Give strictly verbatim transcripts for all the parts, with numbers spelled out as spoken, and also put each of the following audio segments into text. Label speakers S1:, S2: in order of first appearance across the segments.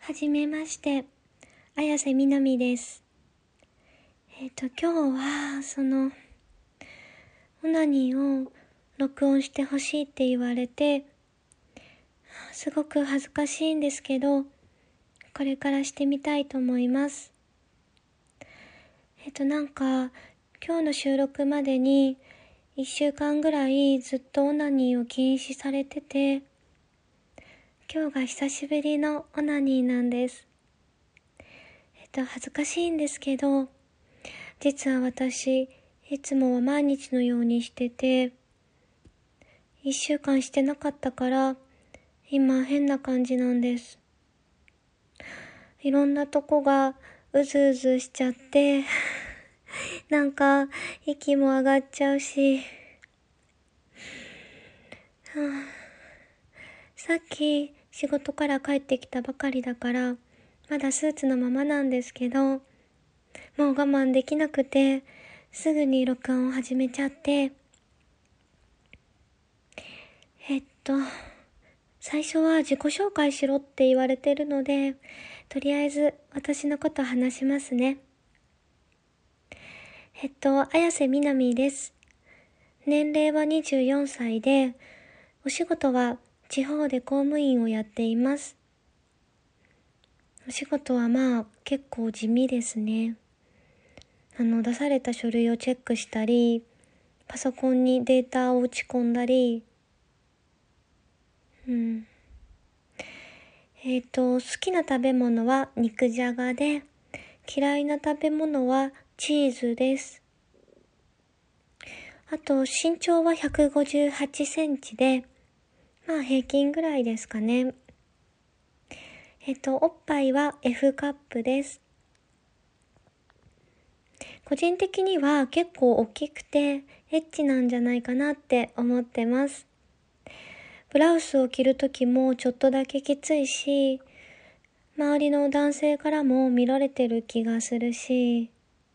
S1: はじめまして、綾瀬みなみです。えっと、今日は、その、オナニーを録音してほしいって言われて、すごく恥ずかしいんですけど、これからしてみたいと思います。えっと、なんか、今日の収録までに、一週間ぐらいずっとオナニーを禁止されてて、今日が久しぶりのオナニーなんです。えっと、恥ずかしいんですけど、実は私、いつもは毎日のようにしてて、一週間してなかったから、今変な感じなんです。いろんなとこがうずうずしちゃって、なんか息も上がっちゃうし、はあ、さっき仕事から帰ってきたばかりだから、まだスーツのままなんですけど、もう我慢できなくて、すぐに録音を始めちゃって、えっと、最初は自己紹介しろって言われてるので、とりあえず私のこと話しますね。えっと、綾瀬みなみです。年齢はにじゅうよんさいで、お仕事は地方で公務員をやっています。お仕事はまあ結構地味ですね。あの、出された書類をチェックしたり、パソコンにデータを打ち込んだり、うん。えっと、好きな食べ物は肉じゃがで、嫌いな食べ物はチーズです。あと、身長はひゃくごじゅうはちセンチで、まあ平均ぐらいですかね。えっと、おっぱいは エフ カップです。個人的には結構大きくて、エッチなんじゃないかなって思ってます。ブラウスを着るときもちょっとだけきついし、周りの男性からも見られてる気がするし、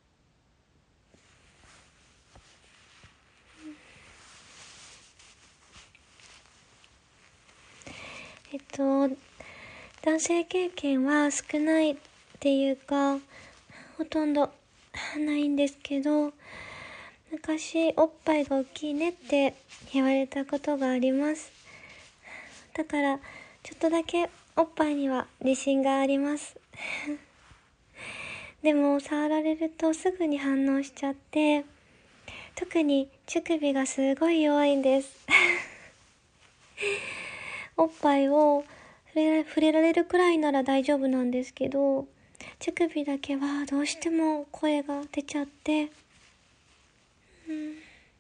S1: えっと、男性経験は少ないっていうか、ほとんどないんですけど、昔おっぱいが大きいねって言われたことがあります。だからちょっとだけおっぱいには自信があります。でも触られるとすぐに反応しちゃって、特に乳首がすごい弱いんです。おっぱいを触れ、触れられるくらいなら大丈夫なんですけど、乳首だけはどうしても声が出ちゃって、うん、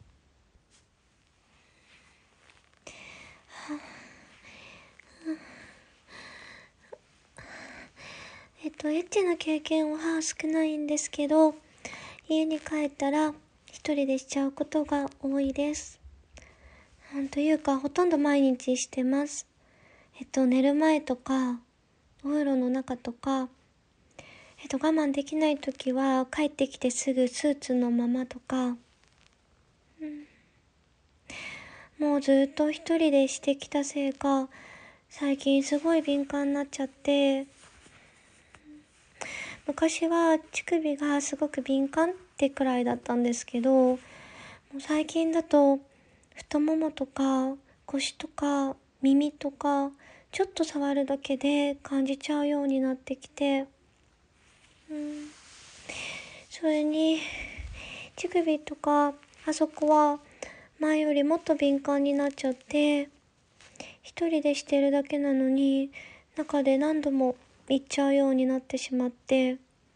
S1: えっと、エッチな経験は少ないんですけど、家に帰ったら一人でしちゃうことが多いです。うん、というか、ほとんど毎日してます。えっと、寝る前とか、お風呂の中とか、えっと、我慢できないときは、帰ってきてすぐスーツのままとか、うん、もうずっと一人でしてきたせいか、最近すごい敏感になっちゃって、昔は乳首がすごく敏感ってくらいだったんですけど、もう最近だと太ももとか腰とか耳とかちょっと触るだけで感じちゃうようになってきて、うん、それに乳首とかあそこは前よりもっと敏感になっちゃって、一人でしてるだけなのに中で何度も行っちゃうようになってしまって、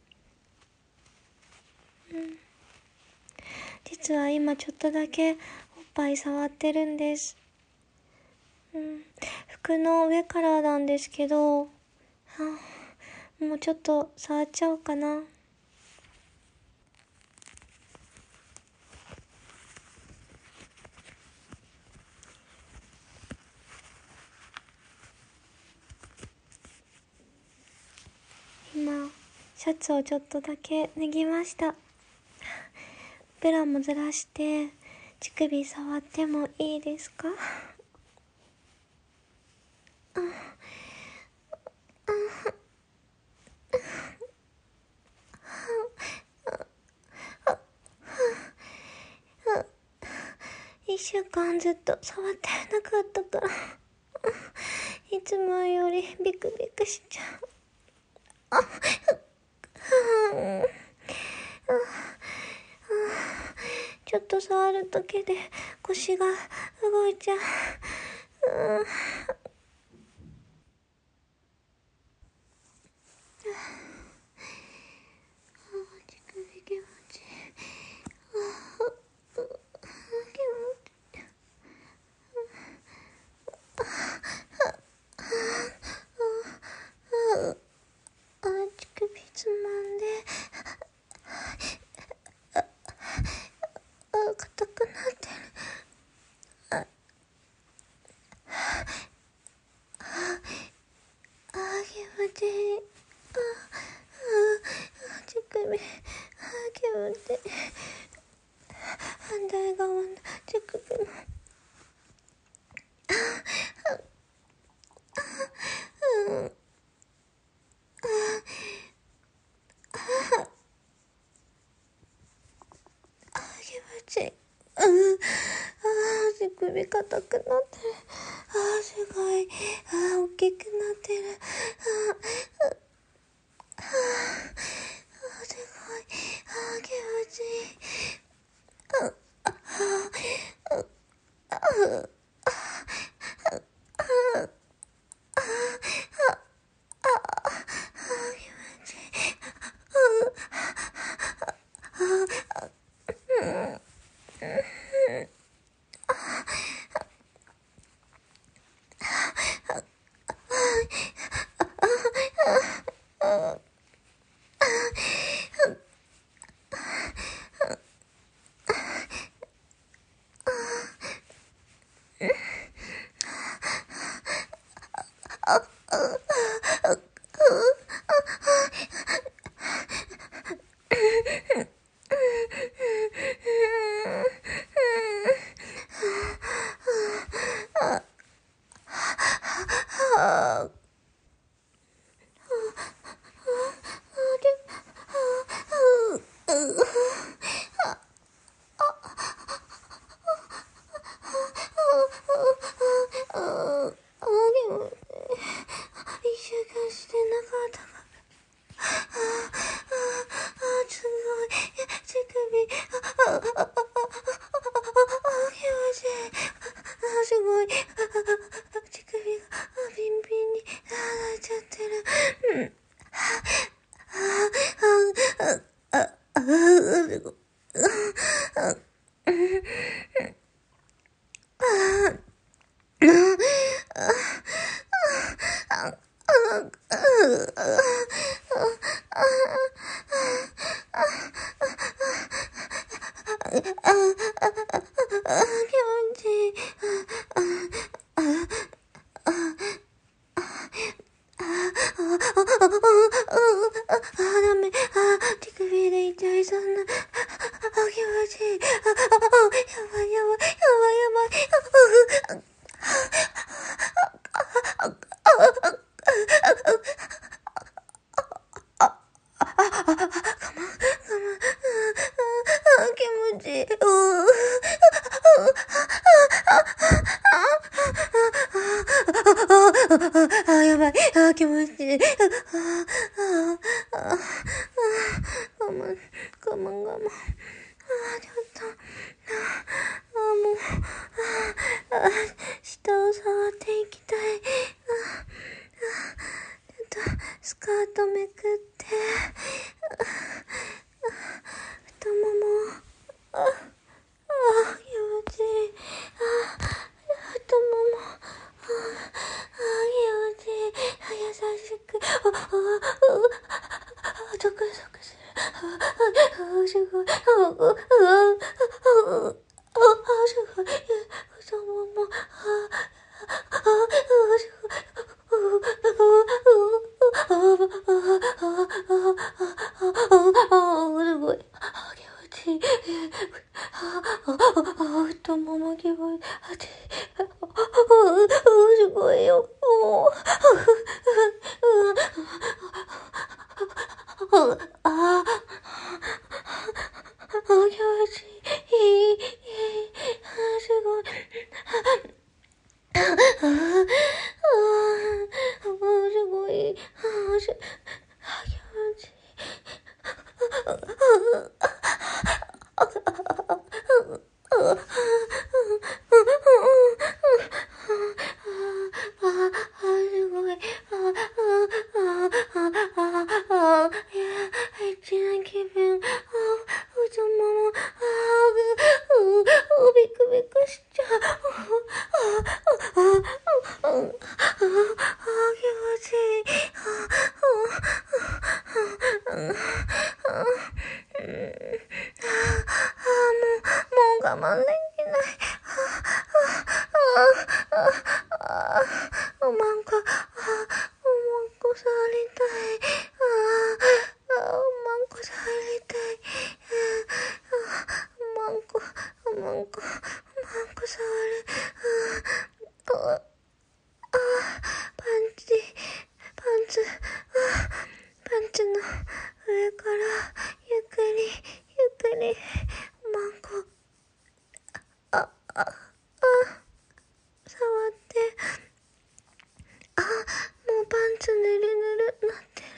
S1: うん、実は今ちょっとだけおっぱい触ってるんです。うん、服の上からなんですけど、はあ、もうちょっと触っちゃおうかな。今、シャツをちょっとだけ脱ぎました。ブラもずらして、乳首触ってもいいですか？ 一週間ずっと触ってなかったからいつもよりビクビクしちゃう。あ、うんちょっと触るだけで腰が動いちゃう。うん、乳首気持ちいい。乳首つまんで、あ、硬くなってる。あ、あ、気持ちいい。あ、あ、乳首、あ、気持ちいい。反対側の乳首も。うん。あ、気持ちいい。うん。あ、乳首硬くなってる。あ、すごい。あ、大きくなってる。あ、あ、あ、すごい。あ、気持ちいい。あ、あ、あ、あ、あ、 し、あ、気持ちいい。すごい。一な気分。太もも。ビクビクしちゃう。気持ちいい。もう我慢できない。おまんこ、おまんこ触りたい。おまんこ触りたい。おまんこ、おまんこ、おまんこ触る。パンチ、パンツ、パンツの上からゆっくり、ゆっくり、おまんこ、あ、あ、あ、触って、あ、もうパンツぬるぬるなってる。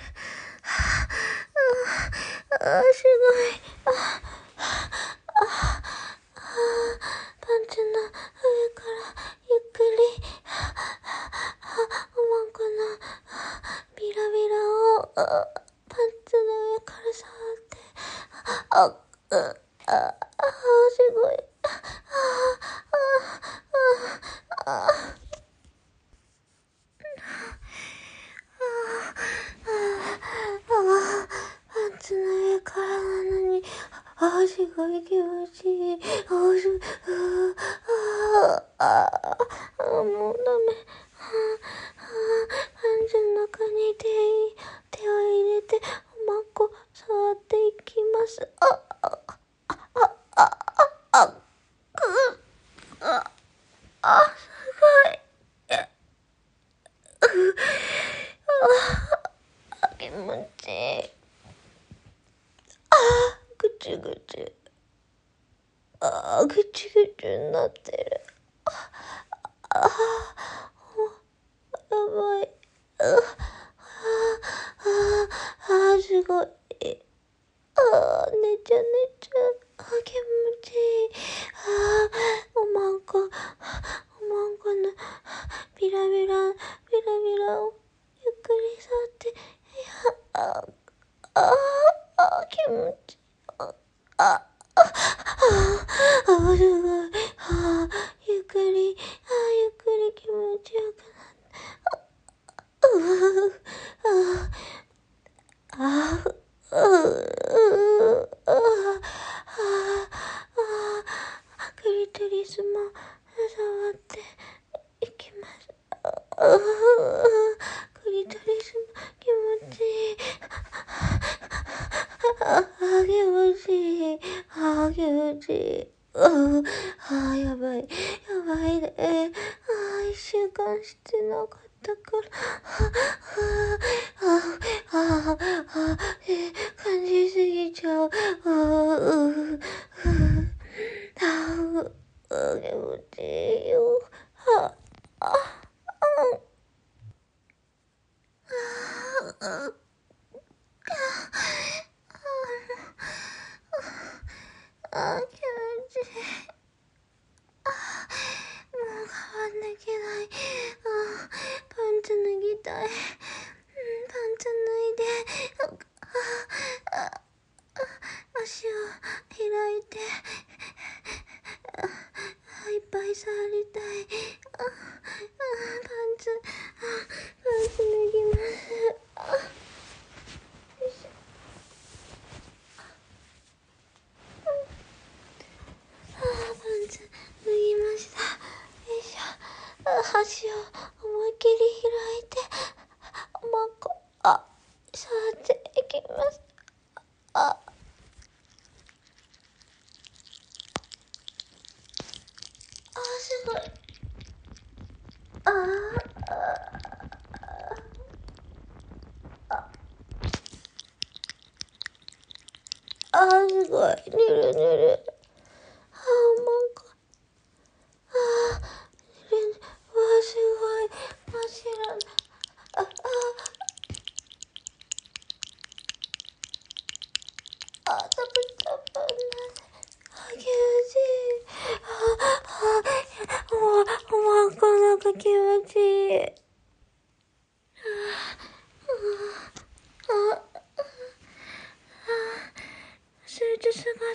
S1: あ、あ、すごい。あ、あ、パンツの上からゆっくり、おまんこのビラビラをパンツの上から触って、あ、あ、あ、あ、すごい。あ、あ、あ、あ、パンツの上からなのに、あ、すごい気持ちいい。あ、す、あ、あ、あ、もうダメ。パンツの中に手、手を入れて、おまんこ触っていきます。あ、あ、あ、あ、あ、あ、く、あ、あ、すごい。え、う、あ、気持ちいい。あ、ぐちぐち。あ、ぐちぐちになってる。あ、あ、やばい。あ、あ、あ、すごい。あ、寝ちゃう寝ちゃう。あ、気持ちいい。あ、おまんこ、おまんこのビラビラ、ビラビラをゆっくり触って、いや、あ、あ、あ、気持ちいい。あ、あ、あ、あ、すごい。あ、ゆっくり、あ、ゆっくり気持ちよくなって。あ、あ、あ、あ、あ、あ、クリトリスも触っていきます。あ、クリトリスも気持ちいい。あ、気持ちいい。あ、気持ちいい。あ、あ、やばい。やばいね。あ、一週間してなかったから。あ、あ、あ、あ、え、感じすぎちゃう。あ、う、あ、あ、気持ちいいよ。あ、あ、あ、あ、あ、気持ちいい。もう我慢できない。あ、パンツ脱ぎたい。うん、パンツ脱いで、あ、あ、あ、足を開いて、あ、いっぱい触りたい。あ、あ、パンツ、あ、パンツ脱ぎます。あ、よいしょ。あ、パンツ脱ぎました。よいしょ。あ、足を思いっきり開いて、おまんこ、あ、触っていきます。あ、あ、すごい。あ、あ、あ、すごい。ぬるぬる。あ、おまんこ。あ、ぬるぬる。わ、すごい。真っ白な。あ、あ、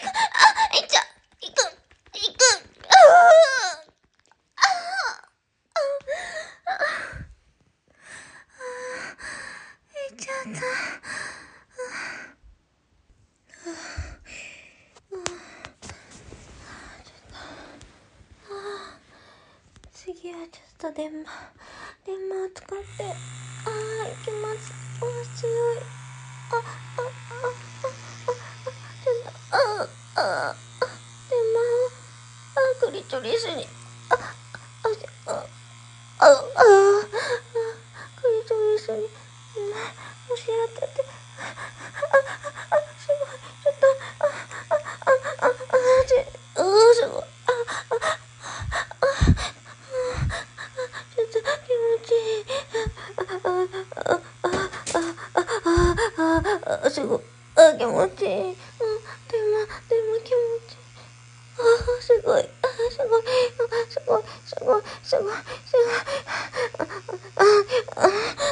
S1: く、あ、いっちゃ、いく、いく、ああ、ああ、いっちゃった。次はちょっとデンマデンマを使って、ああ、いきます。あ、強い。あ、あ、あ。 あ、でも、あ、クリトリスに、あ、あ、あ、あ、あ、クリトリスに、押し当てて、あ、あ、すごい、ちょっと、あ、あ、あ、あ、あ、ち、うー、すごい、あ、あ、あ、ちょっと気持ちいい、あ、あ、あ、あ、あ、あ、すごい、あ、気持ちいい、うん、でも、でも気持ちいい。あーすごい、あーすごい、あすごい、すごい、すごい、すごい、あああ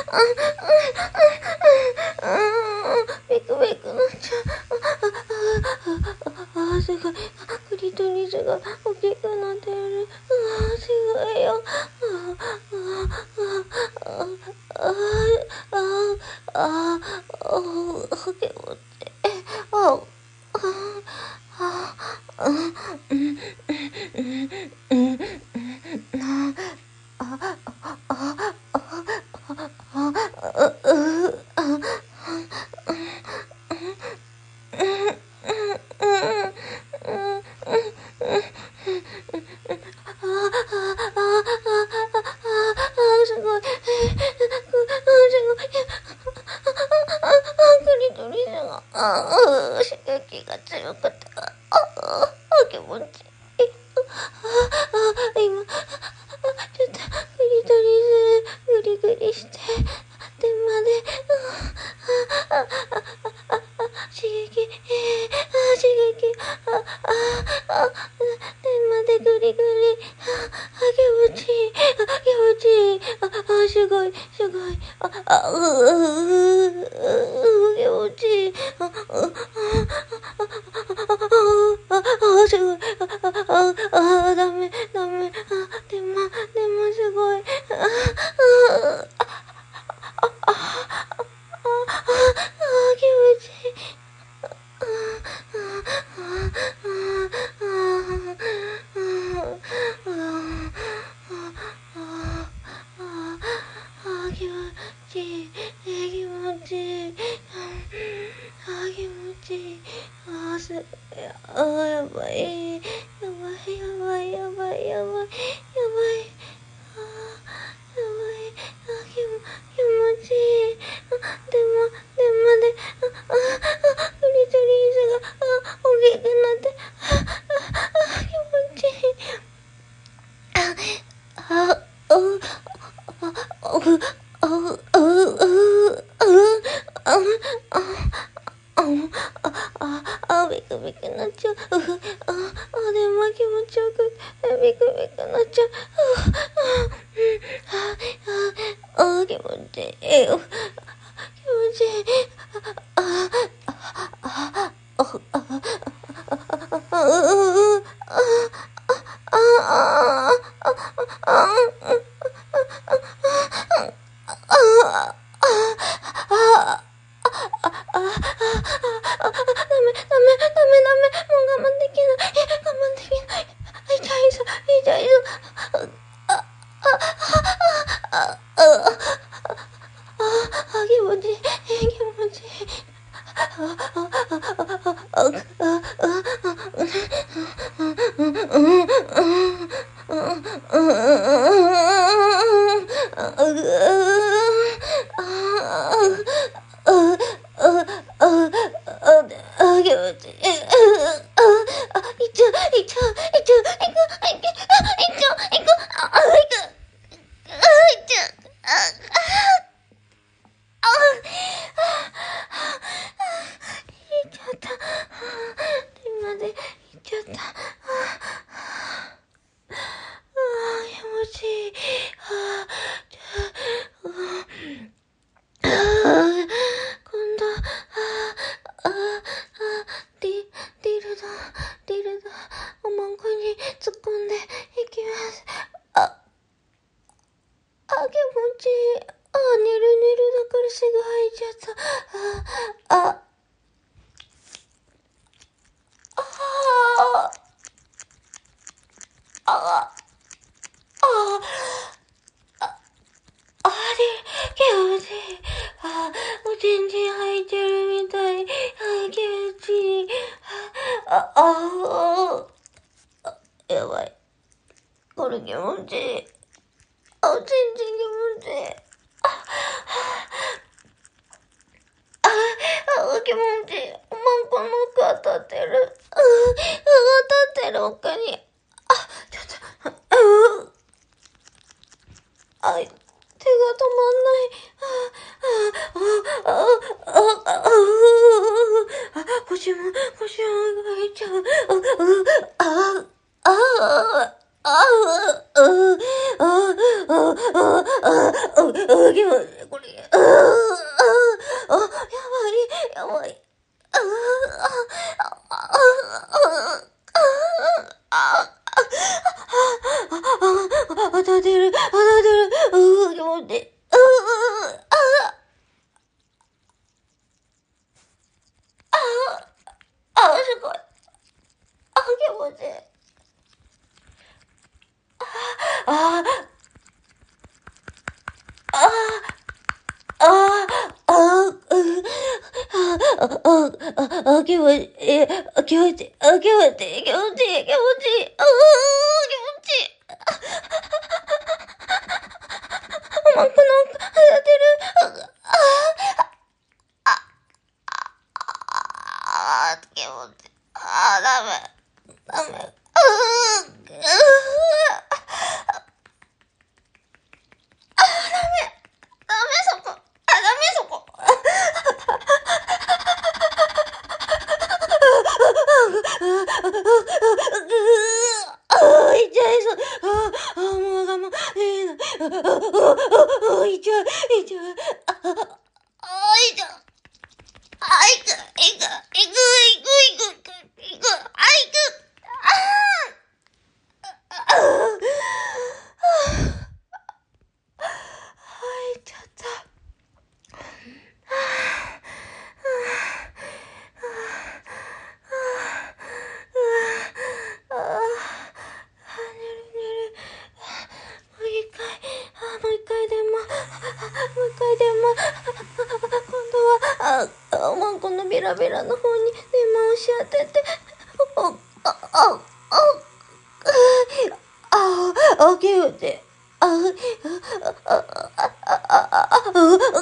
S1: ああビクビクなっちゃう、あああすごい、クリトリスが大きくなってる、あすごいよ、ああああああああ気持ちいい、ああああうんうんうんなあああああすごい、クリトリスが、あ刺激が強くて、ああ気持ちいい。あ、今、ちょっと、クリトリス、グリグリして、電話で、あ、あ、あ、あ、刺激、刺激、あ、あ、あ、電話でグリグリ、あ、気持ちいい、あ、気持ちいい、あ、あ、すごい、すごい、あ、あ、うう気持ちいい、あ、あ、あ、あ、すごい、あ、あ、あ、ダメ、ダメ、あ、でも、でもすごい、あ、あ、あ、あ、あ、気持ちいい、あ、あ、気持ちいい、気持ちいい、あ、気持ちいい、あ、す、あ、やばい、やばい、やばい、やばい、やばい、やばい、あ、やばい、あ、気も、気持ちいい、あ、でも、でもで、あ、あ、あ、クリトリスが、あ、大きくなって、あ、あ、あ、気持ちいい、あ、あ、う、あ、う、あ、う、あ、う、あ、あ、あ、あ、あ、ビクビクなっちゃう。あ、あ、でも気持ちよく、ビクビクなっちゃう。あ、あ、あ、気持ちいい。気持ちいい。あ、あ、あ、あ、あ、 あ、あ、あ、やばい。これ気持ちいい。あ、全然気持ちいい。あ、あ、あ、気持ちいい。マンコの奥当たってる。あ、当たってる奥に。あ、ちょっと、あ、あ、手が止まんない。あ、あ、あ、あ、あ、あ、腰も、腰もがいちゃう。あ、あ、あ、あ、あ、あ、あ、あ、あ、あ、あ、気持ちいい、これ。あ、あ、あ、やばい、やばい。あ、あ、あ、あ、あ、あ、あ、当たってる、当たってる、うー、気持ちいい。うー、あ、あ、あ、すごい。あ、気持ちいい。あ、あ、あ、あ、あ、あ、あ、あ、気持ちいい。気持ちいい。あ、気持ちいい。気持ちいい。気持ちいい。あ、気持ちいい。あ、気持ちいい。マンコの当たってる。あ、あ、あ、あ、気持ちいい。あ、ダメ。ダメ。うー、うー、ダメそこ。あ、ダメそこ。ああ、痛いそう。ああ、もう我慢。ええな。ああ、痛い、痛い。ああ、痛い。あ、いく、いく、いく、いく、いく、いく、いく、あ、いく。ああ、ああ、いっちゃった。ああ、寝る寝る。もう一回、あ、もう一回でも、もう一回でも、今度は、あ、あ、マンコのビラビラの方に電話をし当てて、あ、あ、あ、あ、あ、あ、気持ちいい。あ、あ、あ、あ、あ、あ、あ、あ、あ、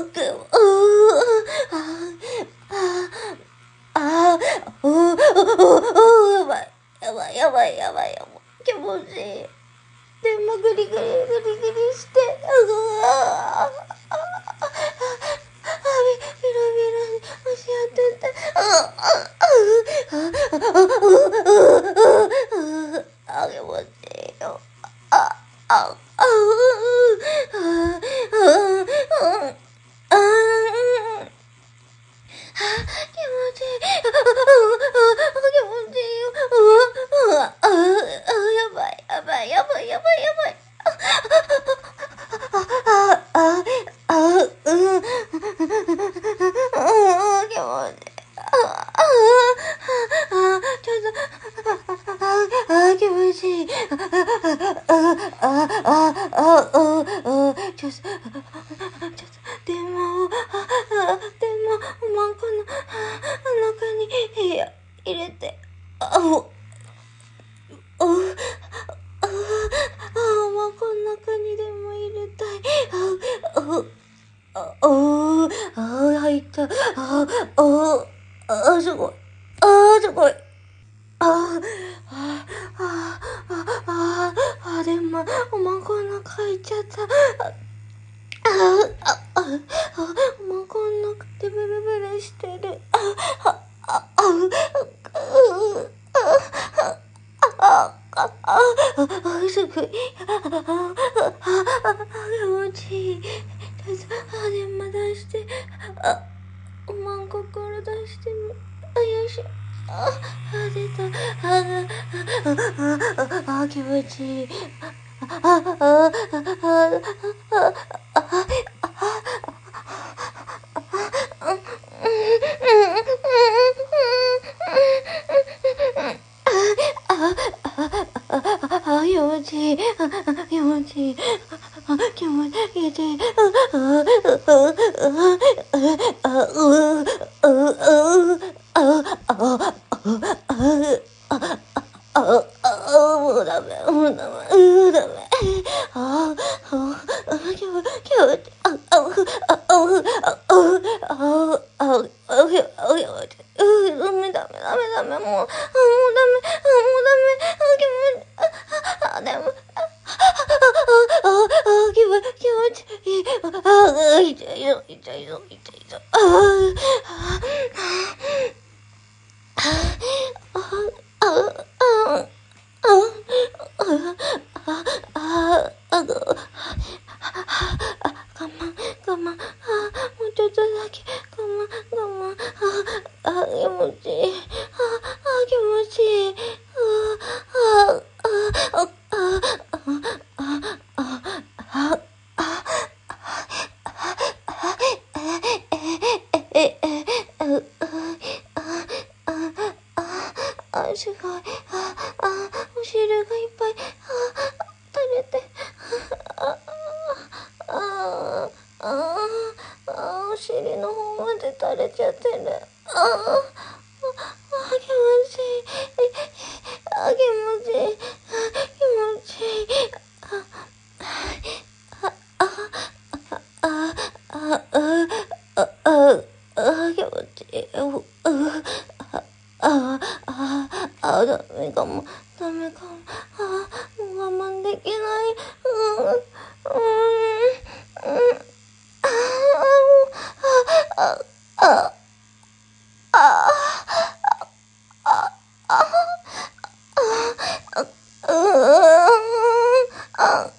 S1: あ、うう、う、やばい。やばい、やばい、やばい、やばい。気持ちいい。でもグリグリ、グリグリして、うわぁ、ビラビラに押し当てて、あ、あ、あ、あ、あ、気持ちいいよ。あ、あ、あ、あ、あ、あ、気持ちいい。あ、あ、あ、気持ちいいよ。うわ、あ、あ、やばい、やばい、やばい、やばい、やばい。あ、あ、あ、あ、うん、うん、気持ちいい。あ、あ、あ、ちょっと、あ、あ、気持ちいい。あ、あ、あ、あ、あ、あ、ちょっと、ちょっと、電話を、あ、電話、マンコの中に入れて、あ、お、お、あ、あ、マンコの中にでも入れたい。あ、あ、あ、あ、入った。あ、あ、あ、すごい。あ、すごい。あ、あ、あ、あ、あ、でも、マンコの中入っちゃった。あ、あ、あ、あ、もうこんなくてブルブルしてる。あ、あ、あ、あ、あ、あ、あ、すごい。あ、あ、あ、気持ちいい。あ、でも出して。あ、マンコから出しても。あ、よいしょ。あ、あ、出た。あ、あ、あ、あ、気持ちいい。あ、あ、あ、あ、あ、あ、気持ちいい。気持ちいい。気持ちいい。あ、う、う、う、あ、あ、あ、 あ、あ、あ、あ、もうダメ、もうダメ、うーダメ。あ、あ、あ、気持ち、気持ち、あ、あ、あ、あ、あ、あ、あ、あ、あ、気持ち、うー、ダメ、ダメ、ダメ、ダメ、もう、あ、もうダメ、あ、もうダメ、あ、気持ち、あ、あ、でも、あ、あ、あ、あ、気持ち、気持ちいい、あ、あ、痛い、痛い、痛い、痛い、痛い、あ、あ、すごい。あ、あ、お汁がいっぱい。あ、垂れて。あ、あ、あ、あ、あ、お尻の方まで垂れちゃってる。あ、あ、あ、気持ちいい。あ、気持ちいい。気持ちいい。あ、あ、あ、あ、あ、あ、あ、あ、気持ちいい。あ、あ、あ、ダメかも、ダメかも、あ、もう我慢できない、うん、うん、うん、あ、あ、あ、あ、あ、あ、あ、うん、あ、あ、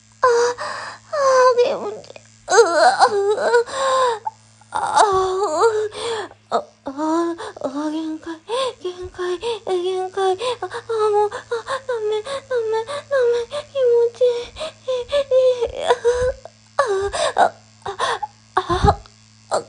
S1: 気持ちいい、うわ、あ、あ、あ、あ、限界、限界、限界、あ、あ、もう、あ、ダメ、ダメ、ダメ、気持ちいい、あ、あ、あ、あ、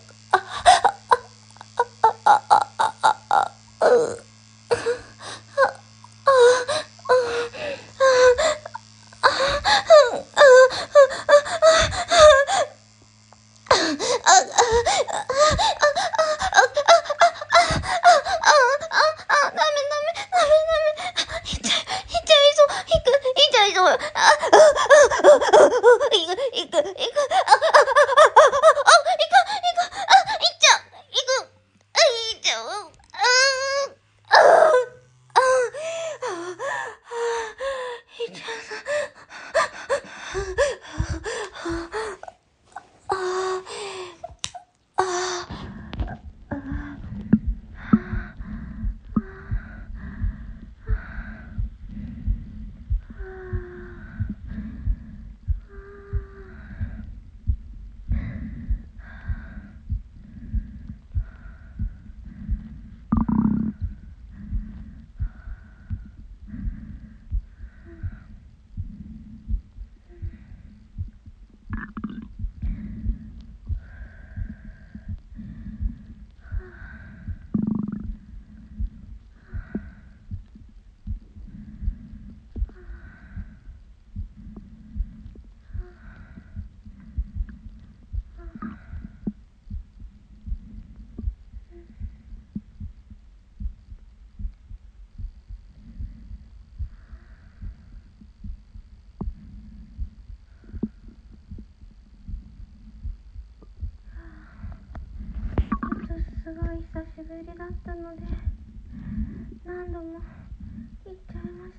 S1: すごい久しぶりだったので何度も行っちゃいました。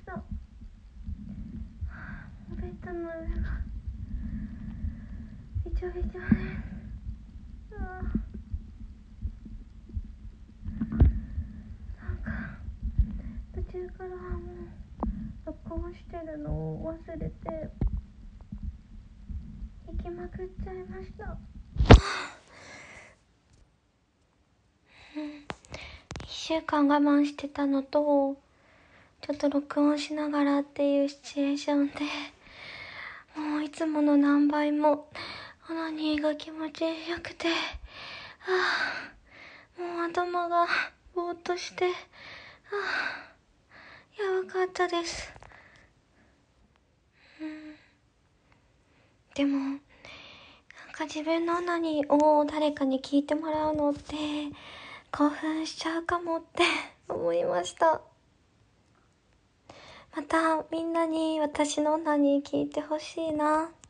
S1: ベッドの上がびちょびちょです。なんか途中からもう録音してるのを忘れて行きまくっちゃいました。いっしゅうかん我慢してたのとちょっと録音しながらっていうシチュエーションでもういつもの何倍もオナニーが気持ちよくて、ああ、もう頭がぼーっとして、ああ、やばかったです。うん、でもなんか自分のオナニーを誰かに聞いてもらうのって興奮しちゃうかもって思いました。 またみんなに私のオナニー聞いてほしいな。